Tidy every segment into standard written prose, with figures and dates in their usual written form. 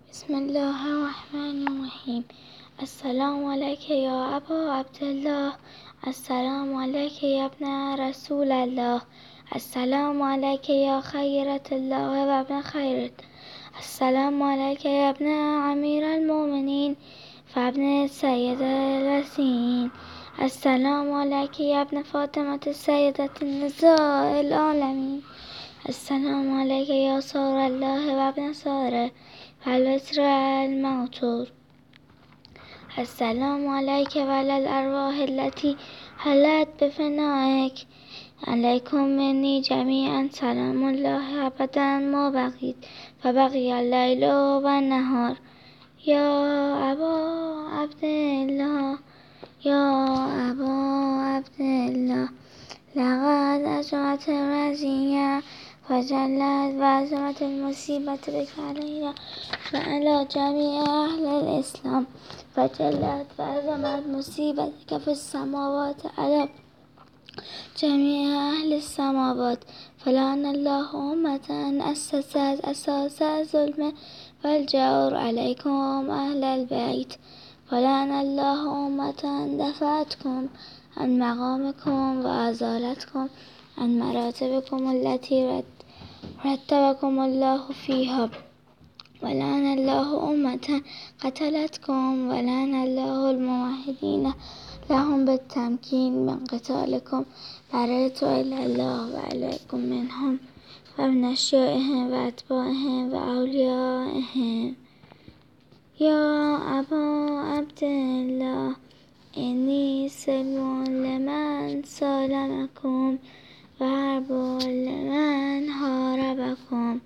بسم الله الرحمن الرحیم. السلام علیک یا ابا عبدالله، السلام علیک یا ابن رسول الله، السلام علیک یا خیرة الله و ابن خیرت، السلام علیک یا ابن امیر المؤمنین و ابن سید الوصیین، السلام علیک یا ابن فاطمة سیدة النساء العالمین، السلام علیک یا سار الله و ابن ساره و الوتر الموتور، السلام علیک و علی الارواح التي حلت بفنائک، علیکم منی جمیعا سلام الله ابدا ما بقیت و بقی اللیل و النهار. یا ابا عبدالله، یا ابا عبدالله، لقد عظمت الرزیة و جلت و عظمت المصیبت بک علینا و علی جمیع اهل الاسلام و جلت و عظمت مصیبتک فی السماوات علی جمیع اهل السماوات. فلعن الله امة اسست اساس الظلم و الجور علیکم اهل البیت، ولعن الله امة دفعتکم عن مقامکم و ازالتکم عن مراتبکم التي رتبكم الله فيها، ولعن الله أمة قتلتكم، ولعن الله الموحدين لهم بالتمكين من قتالكم. برئت إلى الله وعليكم منهم ومن أشيائهم وأتباعهم وأوليائهم. يا أبا عبد الله، إني سلم لمن سالمكم و حرب لمن حاربكم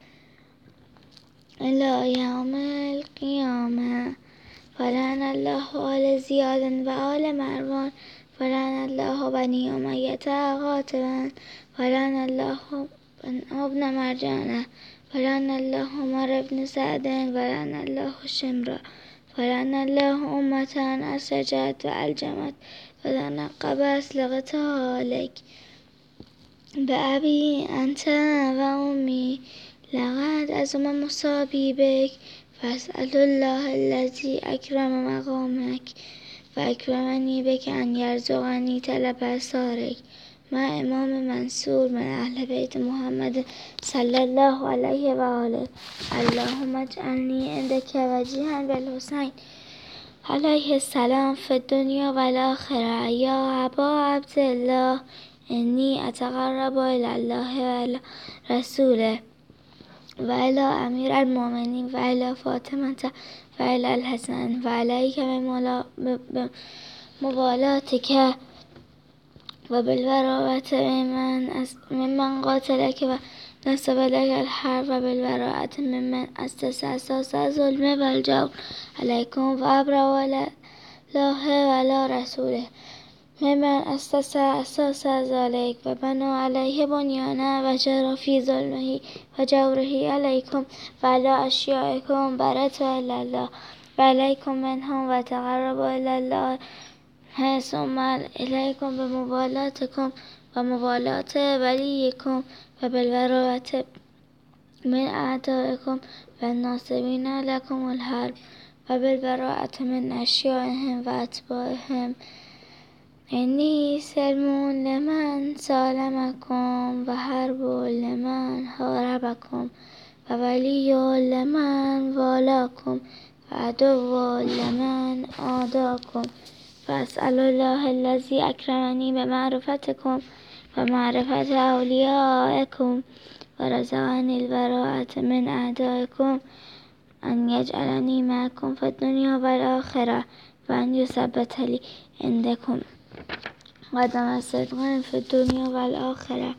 إلى يوم القيامة. فلعن الله آل زياد و آل مروان، فلعن الله بني أمية قاطبا، فلعن الله ابن مرجانة، فلعن الله عمر بن سعد، فلعن الله شمرا، فلعن الله أمة أسرجت وألجمت فتنقبت لقتالك. بأبي أنت وأمي لقد عظم مصابي بك، فأسأل الله الذي أكرم مقامك وأكرمني بك أن يرزقني طلب أثارك مع إمام منصور من أهل بيت محمد صلى الله عليه وآله. اللهم اجعلني عندك وجيها بالحسين عليه السلام في الدنيا والآخرة. يا أبا عبد الله، إني أتقرب إلى الله وإلى رسوله وإلى أمير المؤمنين وإلى فاطمة وإلى الحسن وعليك بموالاتك وبالبراءة ممن قاتلك ونصب لك الحرب، وبالبراءة ممن أسس أساس الظلم والجور عليكم، وأبرأ إلى الله وإلى رسوله ممن أسس أساس ذلك وبنى عليه بنيانا وجرى في ظلمه وجوره عليكم وعلى أشيائكم. برئت إلى الله وعليكم منهم وتقرب إلى الله، ثم إليكم بموالاتكم وموالاة وليكم وبالبراءة من أعدائكم والناصبين لكم الحرب، وبالبراءة من أشيائهم وأتباعهم. إني سلم لمن سالمكم وحرب لمن حاربكم وولي لمن والاكم وعدو لمن عاداكم. فأسأل الله الذي أكرمني بمعرفتكم ومعرفة أوليائكم ورزقني البراءة من أعدائكم أن يجعلني معكم في الدنيا والآخرة، وأن يثبت لي عندكم قدم صدق في الدنيا والآخرة.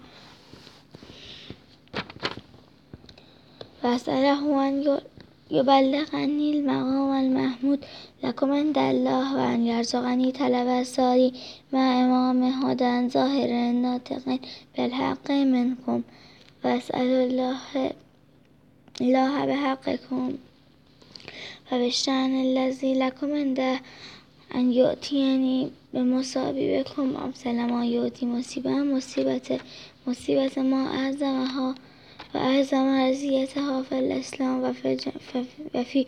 وأسأله أن يبلغني المقام المحمود لكم عند الله، وأن يرزقني طلب أثاري مع إمام هدى ظاهر ناطق بالحق منكم. وأسأل الله بحقكم وبالشأن الذي لكم عنده أن يؤتيني بمصابيبكم أمثل ما يؤتي مصيبة ما أعظمها وأعظم أذيتها في الإسلام وفي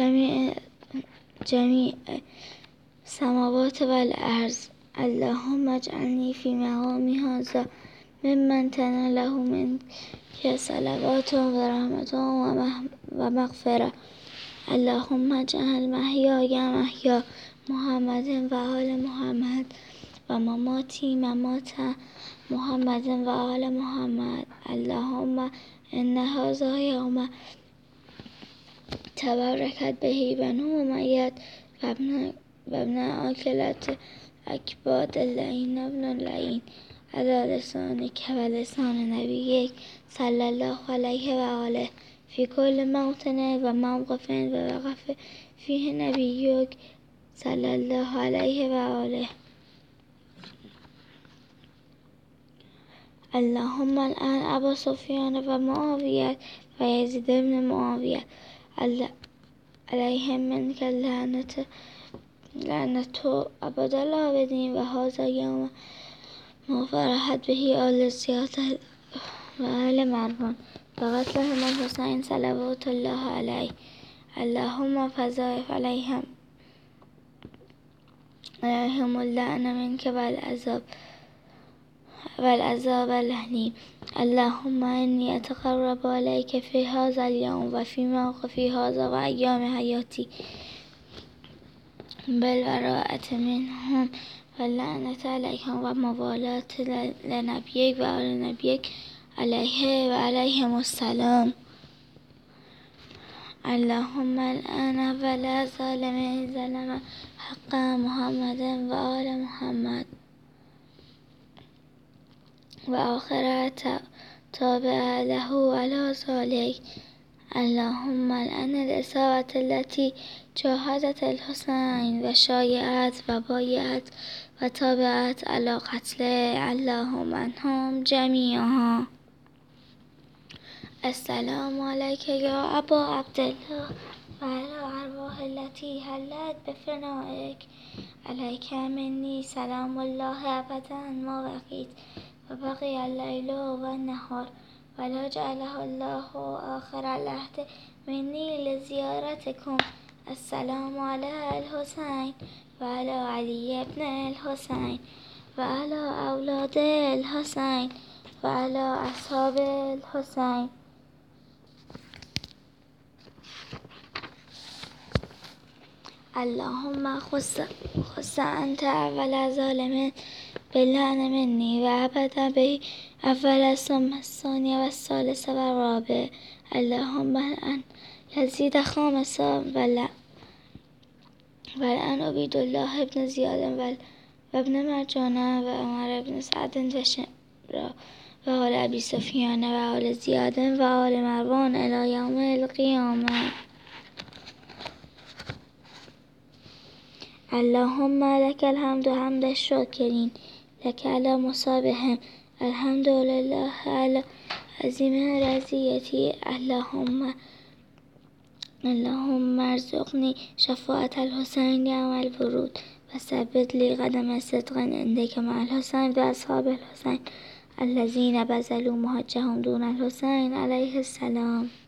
جميع السماوات والأرض. اللهم اجعلني في مقامي هذا ممن تناله منك صلوات ورحمة ومغفرة. اللهم اجعل محیای محیا محمد وآل محمد ومماتي ممات محمد وآل محمد. اللهم إن هذا يوم تبركت به بنو أمية وابن آكلة أكباد اللعين ابن اللعين على لسانك ولسان نبيك صلى الله عليه وآله في كل موطن وموقف ووقف فيه نبيك صلى الله عليه وآله. اللهم الآن أبا سفيان ومعاوية ويزيد بن معاوية عليهم منك لعنة أبد الآبدين. وهذا يوم ما فرحت به آل زياد وآل مروان وقتلهم الحسين صلوات الله عليه. اللهم فضاعف عليهم اللعن منك والعذاب الأليم. اللهم إني أتقرب إليك في هذا اليوم وفي موقفي هذا وأيام حياتي بالبراءة منهم واللعنة عليهم وموالاة لنبيك وآل نبيك عليه وعليهم السلام. اللهم الآن ولا ظالم ظلم حق محمد وآل محمد وآخر تابع له على ذلك. اللهم الآن الإصابة التي جاهدت الحسين وشايعت وبايعت وتابعت على قتله. اللهم عنهم جميعا. السلام عليك يا أبا عبد الله وعلى أرواح التي هلت بفنائك. عليك مني سلام الله أبدا ما بقيت وبقي الليل والنهار ولا جعله الله آخر العهد مني لزيارتكم. السلام على الحسين وعلى علي بن الحسين وعلى أولاد الحسين وعلى أصحاب الحسين. اللهم خص أنت أول ظالم باللعن مني وأبدا به أول ثم الثاني والثالث والرابع. اللهم الآن يزيد خامسا والآن عبيد الله بن زياد وابن مرجان وعمر بن سعد وشمرا وآل أبي سفيان وآل زياد وآل مروان إلى يوم القيامة. اللهم لك الحمد حمد الشاكرين لك على مصابهم. الحمد لله على عظيم رضيتي. اللهم ارزقني شفاعة الحسين يوم الورود وثبت لي قدم صدق عندك مع الحسين وأصحاب الحسين الذين بذلوا مهجهم دون الحسين عليه السلام.